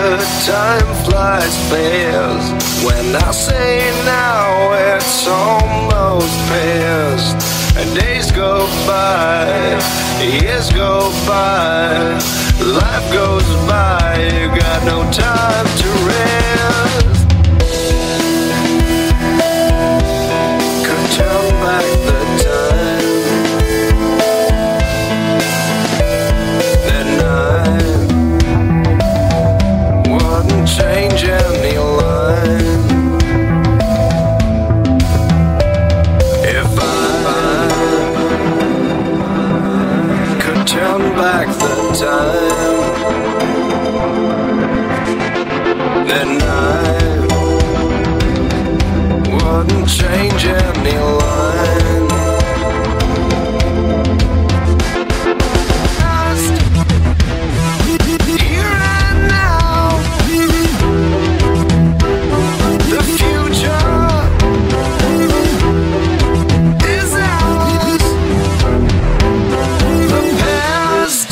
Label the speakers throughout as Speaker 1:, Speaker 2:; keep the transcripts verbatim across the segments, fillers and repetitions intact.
Speaker 1: the time flies fast. When I say now, it's almost past. And days go by, years go by, life goes by, you got no time to rest. Could turn back the time, then I wouldn't change any line. If I could turn back the time, then I wouldn't change any line. Past, here and now, the future is ours. The past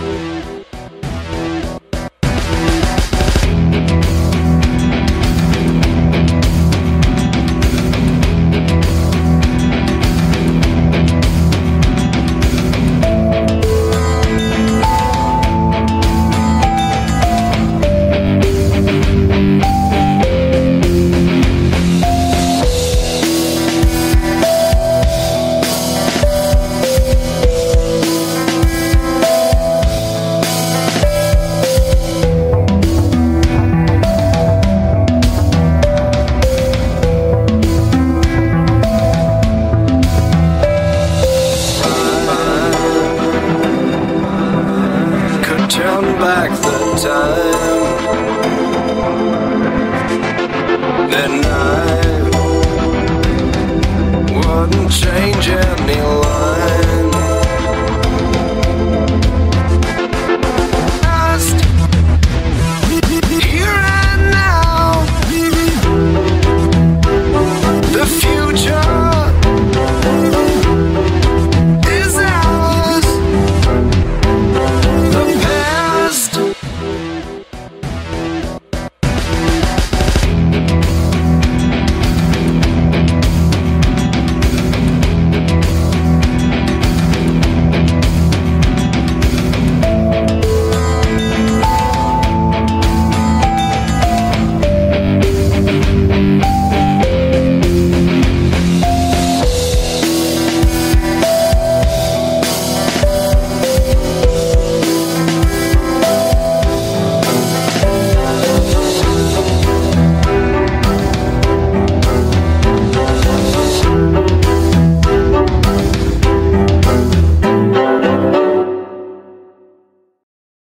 Speaker 1: turn back the time, then I wouldn't change any line.